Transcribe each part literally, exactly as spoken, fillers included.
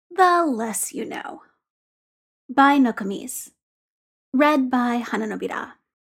The Less You Know by Nokomis. Read by Hananobira.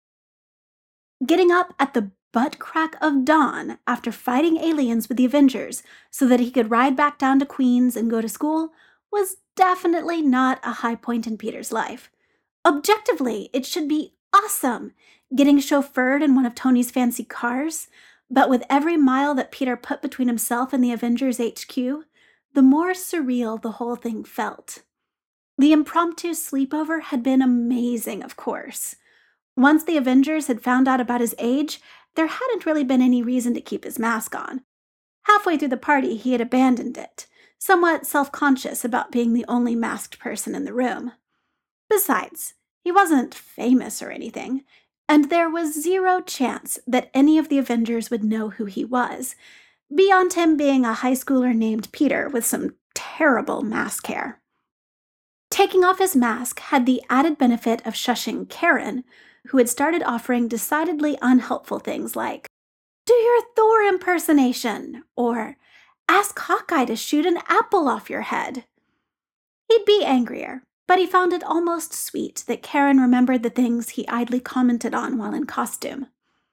Getting up at the butt crack of dawn after fighting aliens with the Avengers so that he could ride back down to Queens and go to school was definitely not a high point in Peter's life. Objectively, it should be awesome, getting chauffeured in one of Tony's fancy cars, but with every mile that Peter put between himself and the Avengers H Q, the more surreal the whole thing felt. The impromptu sleepover had been amazing, of course. Once the Avengers had found out about his age, there hadn't really been any reason to keep his mask on. Halfway through the party, he had abandoned it, somewhat self-conscious about being the only masked person in the room. Besides, he wasn't famous or anything, and there was zero chance that any of the Avengers would know who he was, beyond him being a high schooler named Peter with some terrible mask hair. Taking off his mask had the added benefit of shushing Karen, who had started offering decidedly unhelpful things like, "Do your Thor impersonation," or "Ask Hawkeye to shoot an apple off your head." He'd be angrier, but he found it almost sweet that Karen remembered the things he idly commented on while in costume.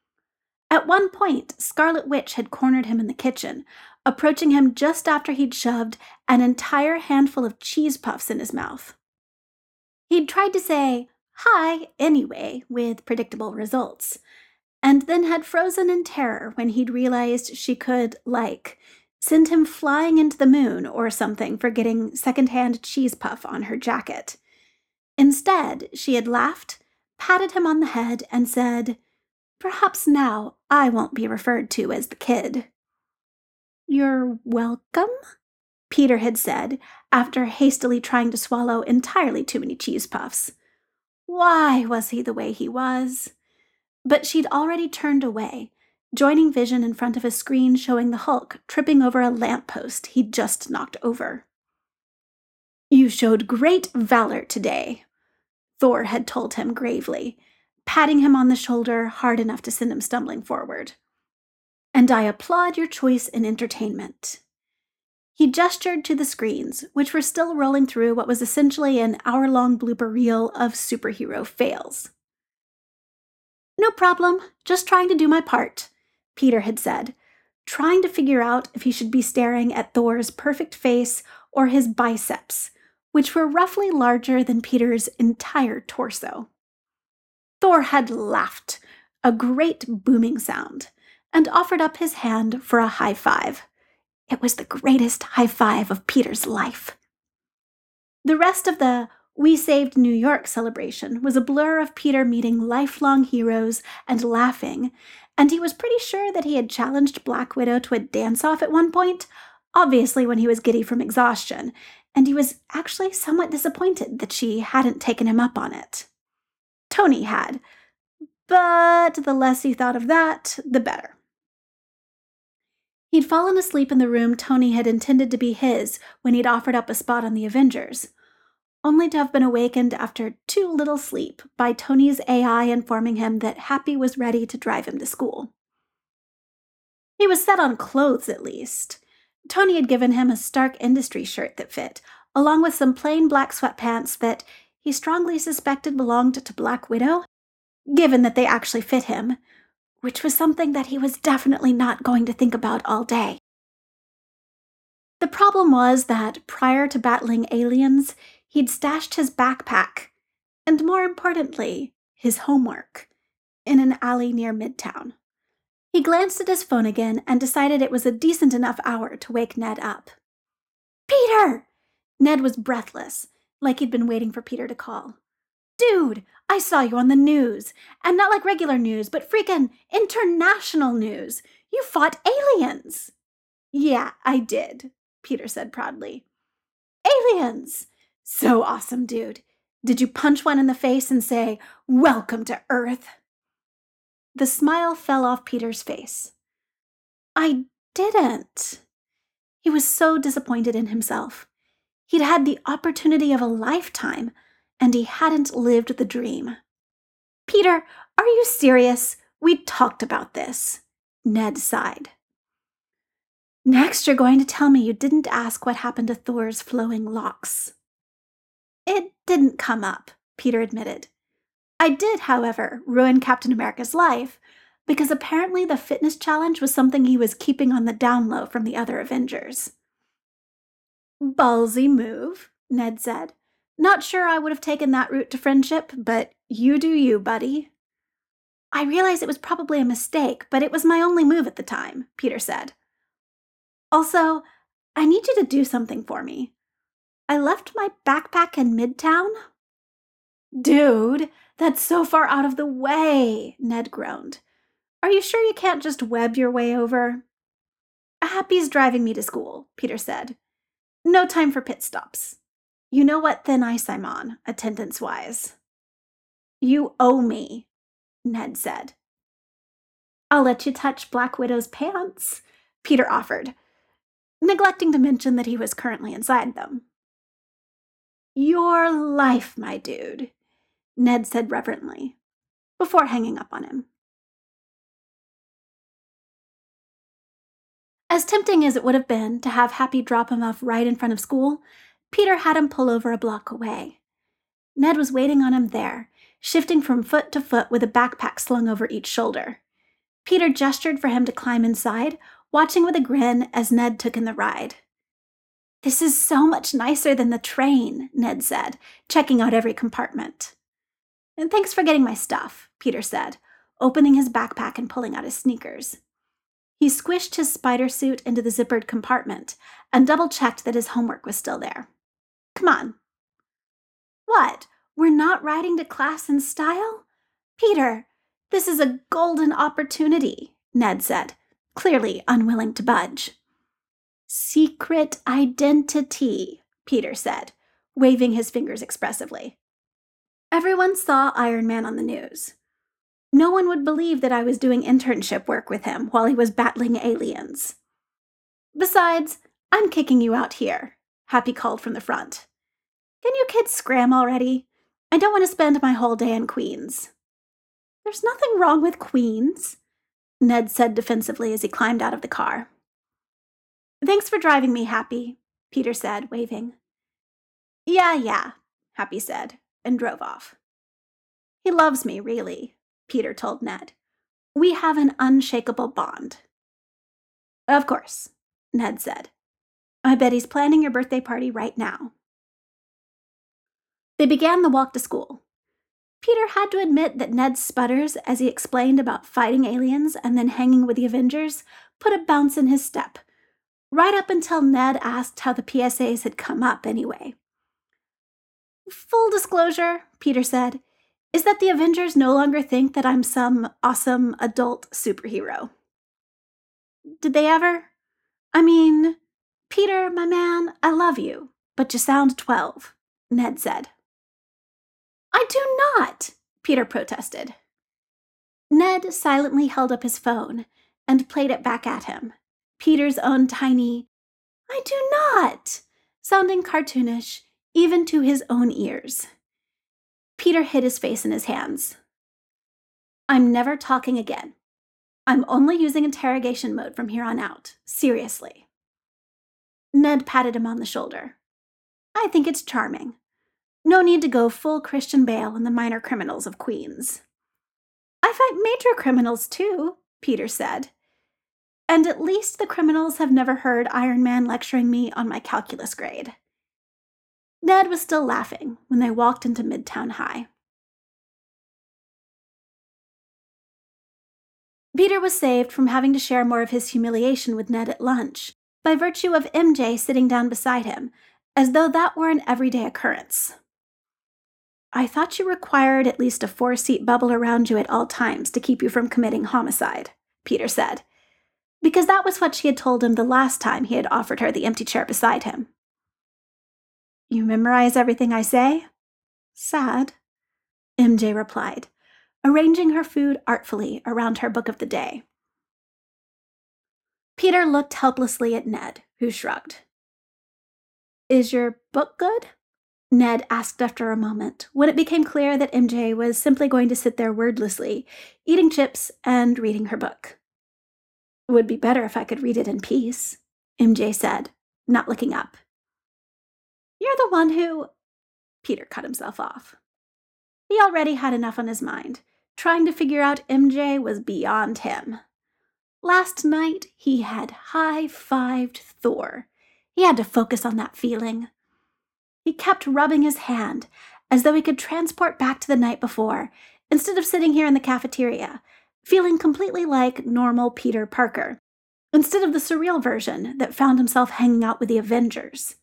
At one point, Scarlet Witch had cornered him in the kitchen, approaching him just after he'd shoved an entire handful of cheese puffs in his mouth. He'd tried to say, "Hi," anyway, with predictable results, and then had frozen in terror when he'd realized she could, like, send him flying into the moon or something for getting secondhand cheese puff on her jacket. Instead, she had laughed, patted him on the head, and said, "Perhaps now I won't be referred to as the kid." "You're welcome," Peter had said, after hastily trying to swallow entirely too many cheese puffs. Why was he the way he was? But she'd already turned away, joining Vision in front of a screen showing the Hulk tripping over a lamppost he'd just knocked over. "You showed great valor today," Thor had told him gravely, patting him on the shoulder hard enough to send him stumbling forward. "And I applaud your choice in entertainment." He gestured to the screens, which were still rolling through what was essentially an hour-long blooper reel of superhero fails. "No problem, just trying to do my part," Peter had said, trying to figure out if he should be staring at Thor's perfect face or his biceps, which were roughly larger than Peter's entire torso. Thor had laughed, a great booming sound, and offered up his hand for a high five. It was the greatest high five of Peter's life. The rest of the "We Saved New York" celebration was a blur of Peter meeting lifelong heroes and laughing, and he was pretty sure that he had challenged Black Widow to a dance-off at one point, obviously when he was giddy from exhaustion, and he was actually somewhat disappointed that she hadn't taken him up on it. Tony had, but the less he thought of that, the better. He'd fallen asleep in the room Tony had intended to be his when he'd offered up a spot on the Avengers, only to have been awakened after too little sleep by Tony's A I informing him that Happy was ready to drive him to school. He was set on clothes, at least. Tony had given him a Stark Industries shirt that fit, along with some plain black sweatpants that he strongly suspected belonged to Black Widow, given that they actually fit him, which was something that he was definitely not going to think about all day. The problem was that prior to battling aliens, he'd stashed his backpack, and more importantly, his homework, in an alley near Midtown. He glanced at his phone again and decided it was a decent enough hour to wake Ned up. "Peter!" Ned was breathless, like he'd been waiting for Peter to call. "Dude, I saw you on the news, and not like regular news, but freaking international news. You fought aliens." "Yeah, I did," Peter said proudly. "Aliens! So awesome, dude. Did you punch one in the face and say, 'Welcome to Earth'?" The smile fell off Peter's face. "I didn't." He was so disappointed in himself. He'd had the opportunity of a lifetime, and he hadn't lived the dream. "Peter, are you serious? We talked about this," Ned sighed. Next, you're going to tell me you didn't ask what happened to Thor's flowing locks. It didn't come up, Peter admitted. I did, however, ruin Captain America's life, because apparently the fitness challenge was something he was keeping on the down low from the other Avengers. Ballsy move, Ned said. Not sure I would have taken that route to friendship, but you do you, buddy. I realize it was probably a mistake, but it was my only move at the time, Peter said. Also, I need you to do something for me. I left my backpack in Midtown. Dude, that's so far out of the way, Ned groaned. Are you sure you can't just web your way over? Happy's driving me to school, Peter said. No time for pit stops. You know what thin ice I'm on, attendance-wise. You owe me, Ned said. I'll let you touch Black Widow's pants, Peter offered, neglecting to mention that he was currently inside them. Your life, my dude, Ned said reverently, before hanging up on him. As tempting as it would have been to have Happy drop him off right in front of school, Peter had him pull over a block away. Ned was waiting on him there, shifting from foot to foot with a backpack slung over each shoulder. Peter gestured for him to climb inside, watching with a grin as Ned took in the ride. This is so much nicer than the train, Ned said, checking out every compartment. And thanks for getting my stuff, Peter said, opening his backpack and pulling out his sneakers. He squished his spider suit into the zippered compartment and double-checked that his homework was still there. Come on. What? We're not riding to class in style? Peter, this is a golden opportunity, Ned said, clearly unwilling to budge. Secret identity, Peter said, waving his fingers expressively. Everyone saw Iron Man on the news. No one would believe that I was doing internship work with him while he was battling aliens. Besides, I'm kicking you out here, Happy called from the front. Can you kids scram already? I don't want to spend my whole day in Queens. There's nothing wrong with Queens, Ned said defensively as he climbed out of the car. Thanks for driving me, Happy, Peter said, waving. Yeah, yeah, Happy said, and drove off. He loves me, really, Peter told Ned. We have an unshakable bond. Of course, Ned said. I bet he's planning your birthday party right now. They began the walk to school. Peter had to admit that Ned's sputters, as he explained about fighting aliens and then hanging with the Avengers, put a bounce in his step, right up until Ned asked how the P S As had come up anyway. Full disclosure, Peter said, is that the Avengers no longer think that I'm some awesome adult superhero. Did they ever? I mean, Peter, my man, I love you, but you sound twelve, Ned said. I do not, Peter protested. Ned silently held up his phone and played it back at him, Peter's own tiny, I do not, sounding cartoonish, even to his own ears. Peter hid his face in his hands. I'm never talking again. I'm only using interrogation mode from here on out. Seriously. Ned patted him on the shoulder. I think it's charming. No need to go full Christian Bale in the minor criminals of Queens. I fight major criminals too, Peter said. And at least the criminals have never heard Iron Man lecturing me on my calculus grade. Ned was still laughing when they walked into Midtown High. Peter was saved from having to share more of his humiliation with Ned at lunch by virtue of M J sitting down beside him, as though that were an everyday occurrence. I thought you required at least a four-seat bubble around you at all times to keep you from committing homicide, Peter said, because that was what she had told him the last time he had offered her the empty chair beside him. You memorize everything I say? Sad, M J replied, arranging her food artfully around her book of the day. Peter looked helplessly at Ned, who shrugged. Is your book good? Ned asked after a moment, when it became clear that M J was simply going to sit there wordlessly, eating chips and reading her book. It would be better if I could read it in peace, M J said, not looking up. You're the one who... Peter cut himself off. He already had enough on his mind. Trying to figure out M J was beyond him. Last night, he had high-fived Thor. He had to focus on that feeling. He kept rubbing his hand, as though he could transport back to the night before, instead of sitting here in the cafeteria, feeling completely like normal Peter Parker, instead of the surreal version that found himself hanging out with the Avengers.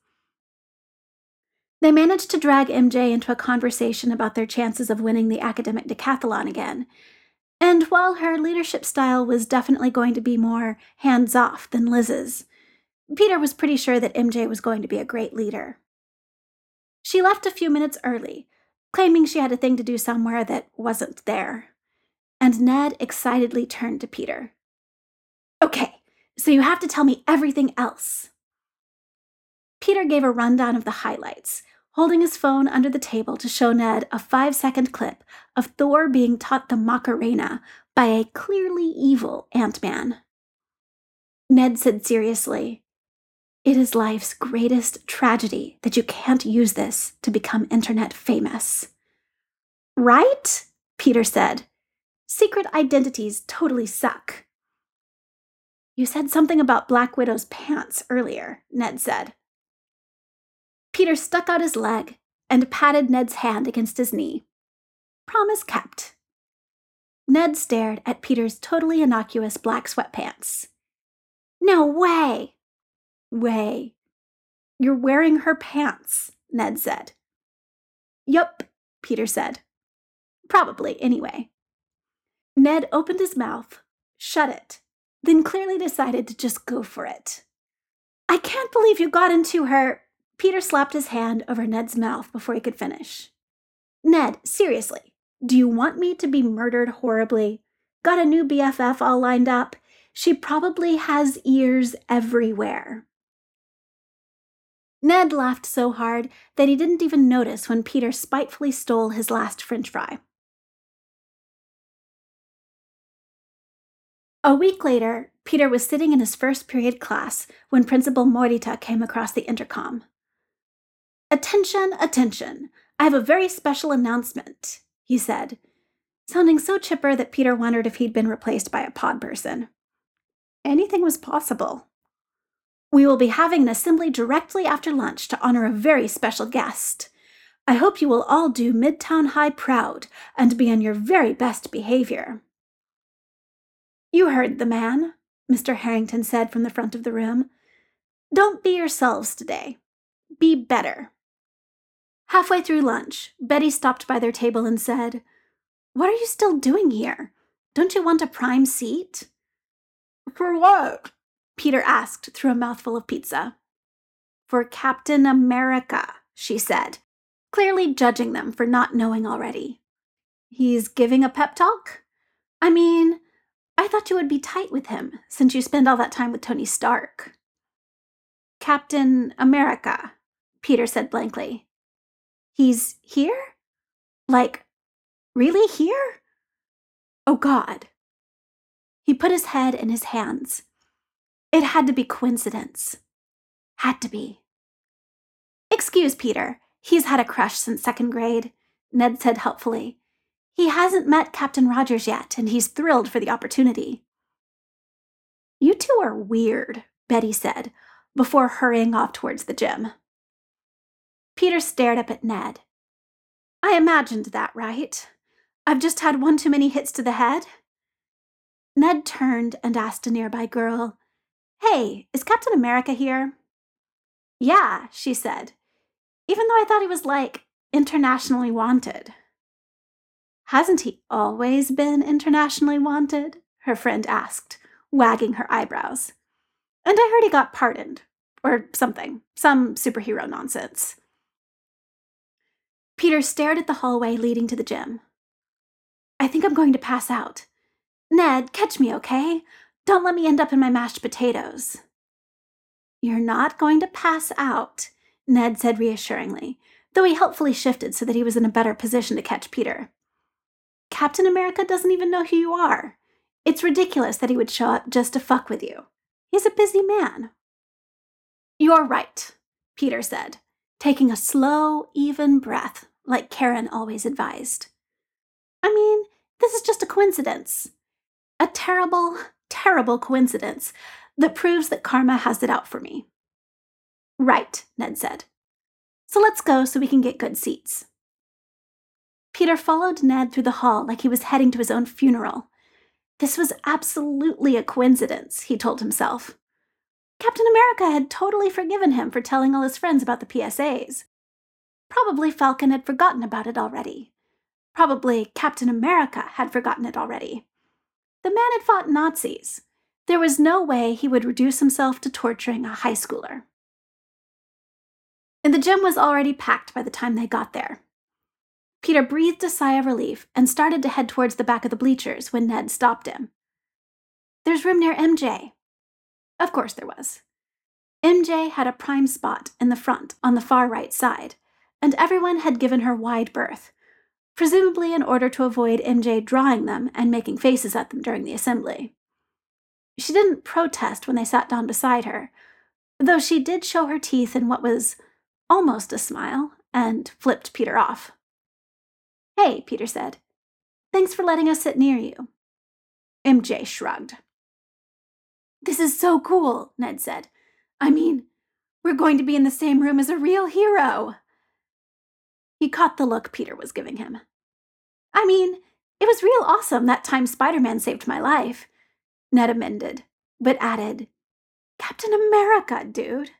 They managed to drag M J into a conversation about their chances of winning the academic decathlon again, and while her leadership style was definitely going to be more hands-off than Liz's, Peter was pretty sure that M J was going to be a great leader. She left a few minutes early, claiming she had a thing to do somewhere that wasn't there, and Ned excitedly turned to Peter. Okay, so you have to tell me everything else. Peter gave a rundown of the highlights, holding his phone under the table to show Ned a five-second clip of Thor being taught the Macarena by a clearly evil Ant-Man. Ned said seriously, "It is life's greatest tragedy that you can't use this to become internet famous." Right? Peter said. Secret identities totally suck. You said something about Black Widow's pants earlier, Ned said. Peter stuck out his leg and patted Ned's hand against his knee. Promise kept. Ned stared at Peter's totally innocuous black sweatpants. No way! Way. You're wearing her pants, Ned said. Yup, Peter said. Probably, anyway. Ned opened his mouth, shut it, then clearly decided to just go for it. I can't believe you got into her... Peter slapped his hand over Ned's mouth before he could finish. Ned, seriously, do you want me to be murdered horribly? Got a new B F F all lined up? She probably has ears everywhere. Ned laughed so hard that he didn't even notice when Peter spitefully stole his last French fry. A week later, Peter was sitting in his first period class when Principal Morita came across the intercom. Attention, attention, I have a very special announcement, he said, sounding so chipper that Peter wondered if he'd been replaced by a pod person. Anything was possible. We will be having an assembly directly after lunch to honor a very special guest. I hope you will all do Midtown High proud and be on your very best behavior. You heard the man, Mister Harrington said from the front of the room. Don't be yourselves today. Be better. Halfway through lunch, Betty stopped by their table and said, What are you still doing here? Don't you want a prime seat? For what? Peter asked through a mouthful of pizza. For Captain America, she said, clearly judging them for not knowing already. He's giving a pep talk? I mean, I thought you would be tight with him since you spend all that time with Tony Stark. Captain America, Peter said blankly. He's here? Like, really here? Oh, God. He put his head in his hands. It had to be coincidence. Had to be. Excuse Peter. He's had a crush since second grade, Ned said helpfully. He hasn't met Captain Rogers yet, and he's thrilled for the opportunity. You two are weird, Betty said, before hurrying off towards the gym. Peter stared up at Ned. I imagined that, right? I've just had one too many hits to the head? Ned turned and asked a nearby girl, Hey, is Captain America here? Yeah, she said, even though I thought he was, like, internationally wanted. Hasn't he always been internationally wanted? Her friend asked, wagging her eyebrows. And I heard he got pardoned, or something, some superhero nonsense. Peter stared at the hallway leading to the gym. I think I'm going to pass out. Ned, catch me, okay? Don't let me end up in my mashed potatoes. You're not going to pass out, Ned said reassuringly, though he helpfully shifted so that he was in a better position to catch Peter. Captain America doesn't even know who you are. It's ridiculous that he would show up just to fuck with you. He's a busy man. You're right, Peter said, taking a slow, even breath, like Karen always advised. I mean, this is just a coincidence. A terrible, terrible coincidence that proves that karma has it out for me. Right, Ned said. So let's go so we can get good seats. Peter followed Ned through the hall like he was heading to his own funeral. This was absolutely a coincidence, he told himself. Captain America had totally forgiven him for telling all his friends about the P S As. Probably Falcon had forgotten about it already. Probably Captain America had forgotten it already. The man had fought Nazis. There was no way he would reduce himself to torturing a high schooler. And the gym was already packed by the time they got there. Peter breathed a sigh of relief and started to head towards the back of the bleachers when Ned stopped him. There's room near M J. Of course there was. M J had a prime spot in the front on the far right side, and everyone had given her wide berth, presumably in order to avoid M J drawing them and making faces at them during the assembly. She didn't protest when they sat down beside her, though she did show her teeth in what was almost a smile and flipped Peter off. Hey, Peter said. Thanks for letting us sit near you. M J shrugged. This is so cool, Ned said. I mean, we're going to be in the same room as a real hero. He caught the look Peter was giving him. I mean, it was real awesome that time Spider-Man saved my life, Ned amended, but added, Captain America, dude.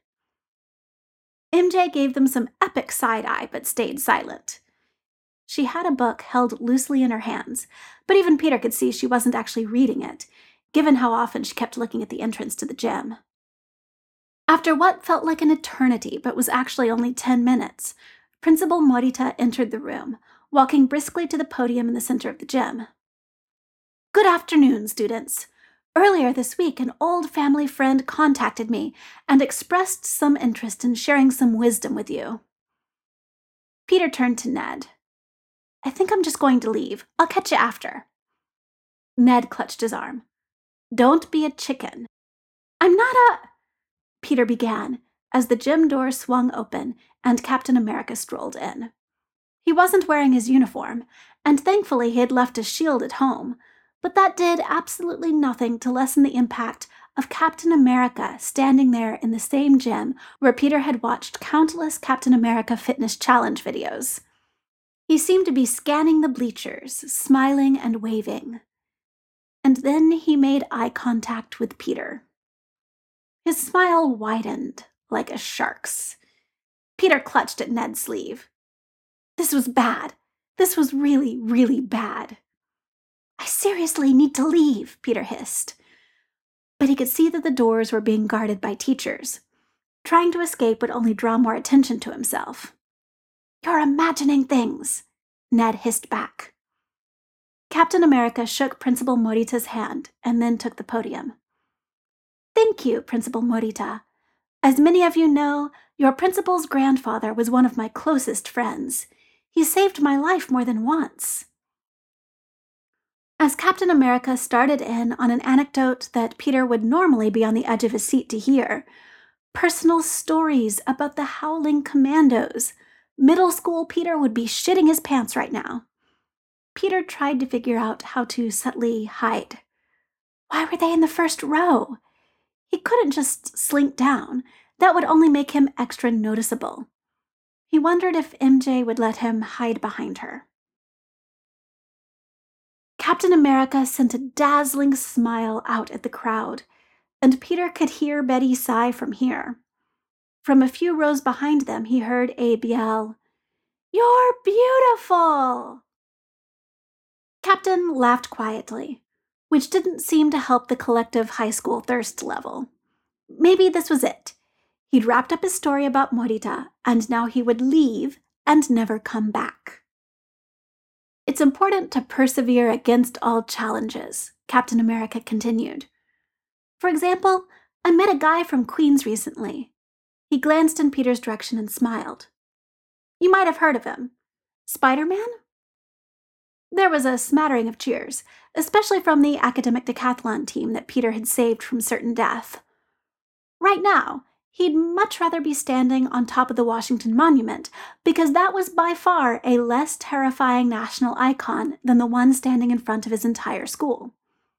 M J gave them some epic side-eye but stayed silent. She had a book held loosely in her hands, but even Peter could see she wasn't actually reading it, given how often she kept looking at the entrance to the gym. After what felt like an eternity but was actually only ten minutes, Principal Morita entered the room, walking briskly to the podium in the center of the gym. Good afternoon, students. Earlier this week, an old family friend contacted me and expressed some interest in sharing some wisdom with you. Peter turned to Ned. I think I'm just going to leave. I'll catch you after. Ned clutched his arm. Don't be a chicken. I'm not a... Peter began, as the gym door swung open and Captain America strolled in. He wasn't wearing his uniform, and thankfully he had left his shield at home, but that did absolutely nothing to lessen the impact of Captain America standing there in the same gym where Peter had watched countless Captain America Fitness Challenge videos. He seemed to be scanning the bleachers, smiling and waving. And then he made eye contact with Peter. His smile widened like a shark's. Peter clutched at Ned's sleeve. This was bad. This was really, really bad. I seriously need to leave, Peter hissed. But he could see that the doors were being guarded by teachers. Trying to escape would only draw more attention to himself. You're imagining things, Ned hissed back. Captain America shook Principal Morita's hand and then took the podium. Thank you, Principal Morita. As many of you know, your principal's grandfather was one of my closest friends. He saved my life more than once. As Captain America started in on an anecdote that Peter would normally be on the edge of his seat to hear, personal stories about the Howling Commandos, middle school Peter would be shitting his pants right now. Peter tried to figure out how to subtly hide. Why were they in the first row? He couldn't just slink down. That would only make him extra noticeable. He wondered if M J would let him hide behind her. Captain America sent a dazzling smile out at the crowd, and Peter could hear Betty sigh from here. From a few rows behind them, he heard Abe yell, "You're beautiful!" Captain laughed quietly, which didn't seem to help the collective high school thirst level. Maybe this was it. He'd wrapped up his story about Morita, and now he would leave and never come back. It's important to persevere against all challenges, Captain America continued. For example, I met a guy from Queens recently. He glanced in Peter's direction and smiled. You might have heard of him. Spider-Man? There was a smattering of cheers, especially from the academic decathlon team that Peter had saved from certain death. Right now, He'd much rather be standing on top of the Washington Monument, because that was by far a less terrifying national icon than the one standing in front of his entire school.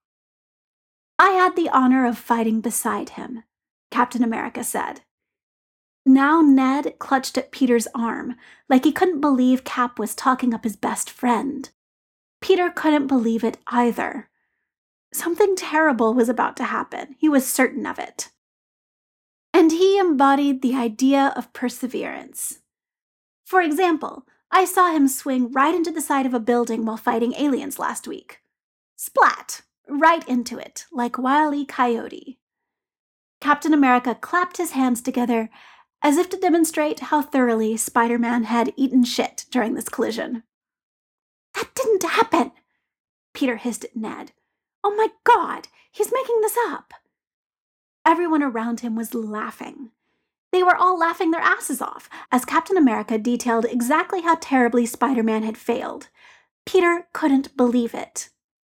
"I had the honor of fighting beside him," Captain America said. Now Ned clutched at Peter's arm, like he couldn't believe Cap was talking up his best friend. Peter couldn't believe it either. Something terrible was about to happen. He was certain of it. And he embodied the idea of perseverance. For example, I saw him swing right into the side of a building while fighting aliens last week. Splat! Right into it, like Wile E. Coyote. Captain America clapped his hands together as if to demonstrate how thoroughly Spider-Man had eaten shit during this collision. "That didn't happen," Peter hissed at Ned. "Oh my God, he's making this up." Everyone around him was laughing. They were all laughing their asses off as Captain America detailed exactly how terribly Spider-Man had failed. Peter couldn't believe it.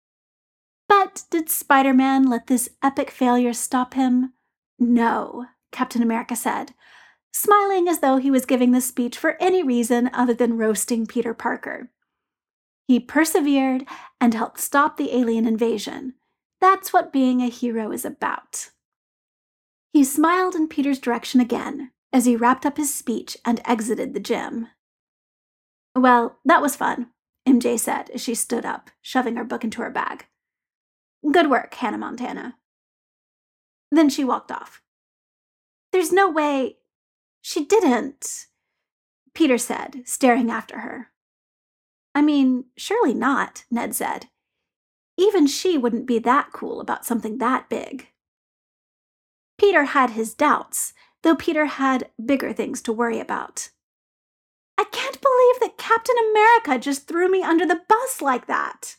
But did Spider-Man let this epic failure stop him? No, Captain America said, smiling as though he was giving this speech for any reason other than roasting Peter Parker. He persevered and helped stop the alien invasion. That's what being a hero is about. He smiled in Peter's direction again as he wrapped up his speech and exited the gym. "Well, that was fun," M J said as she stood up, shoving her book into her bag. "Good work, Hannah Montana." Then she walked off. "There's no way—" "She didn't," Peter said, staring after her. "I mean, surely not," Ned said. "Even she wouldn't be that cool about something that big." Peter had his doubts, though Peter had bigger things to worry about. "I can't believe that Captain America just threw me under the bus like that."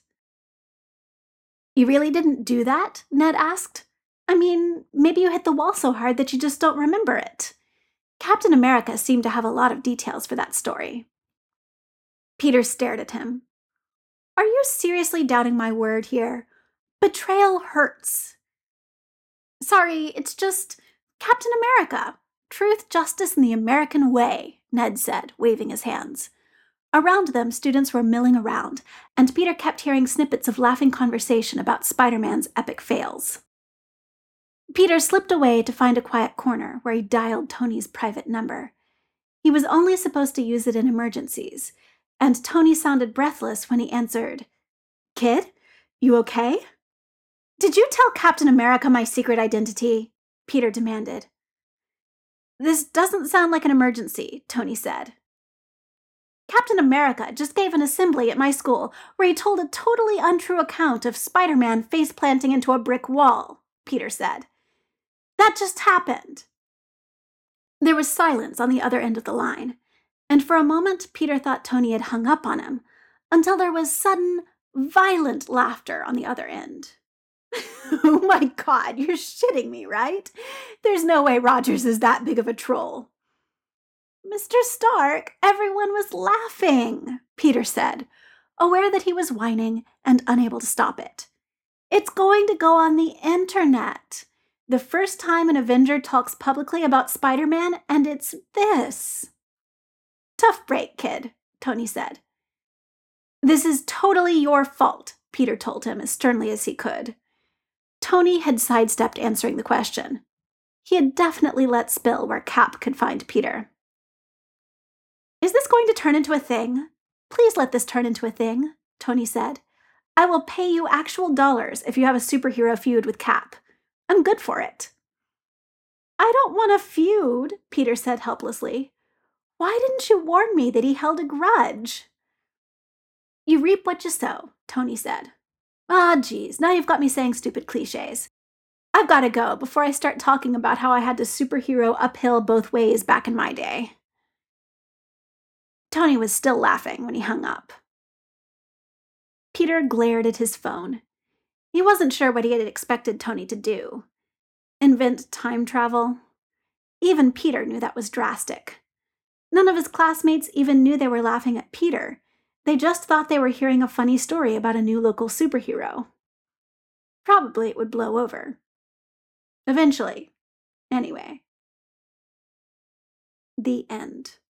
"You really didn't do that?" Ned asked. "I mean, maybe you hit the wall so hard that you just don't remember it." Captain America seemed to have a lot of details for that story. Peter stared at him. "Are you seriously doubting my word here? Betrayal hurts." "Sorry, it's just Captain America. Truth, justice, and the American way," Ned said, waving his hands. Around them, students were milling around, and Peter kept hearing snippets of laughing conversation about Spider-Man's epic fails. Peter slipped away to find a quiet corner where he dialed Tony's private number. He was only supposed to use it in emergencies, and Tony sounded breathless when he answered. "Kid, you okay?" "Did you tell Captain America my secret identity?" Peter demanded. "This doesn't sound like an emergency," Tony said. "Captain America just gave an assembly at my school where he told a totally untrue account of Spider-Man face-planting into a brick wall," Peter said. "That just happened." There was silence on the other end of the line, and for a moment Peter thought Tony had hung up on him, until there was sudden, violent laughter on the other end. "Oh my God, you're shitting me, right? There's no way Rogers is that big of a troll." "Mister Stark, everyone was laughing," Peter said, aware that he was whining and unable to stop it. "It's going to go on the internet. The first time an Avenger talks publicly about Spider-Man, and it's this." "Tough break, kid," Tony said. "This is totally your fault," Peter told him as sternly as he could. Tony had sidestepped answering the question. He had definitely let spill where Cap could find Peter. "Is this going to turn into a thing? Please let this turn into a thing," Tony said. "I will pay you actual dollars if you have a superhero feud with Cap. I'm good for it." "I don't want a feud," Peter said helplessly. "Why didn't you warn me that he held a grudge?" "You reap what you sow," Tony said. "Ah, geez, now you've got me saying stupid cliches. I've got to go before I start talking about how I had to superhero uphill both ways back in my day." Tony was still laughing when he hung up. Peter glared at his phone. He wasn't sure what he had expected Tony to do. Invent time travel? Even Peter knew that was drastic. None of his classmates even knew they were laughing at Peter. They just thought they were hearing a funny story about a new local superhero. Probably it would blow over. Eventually. Anyway. The end.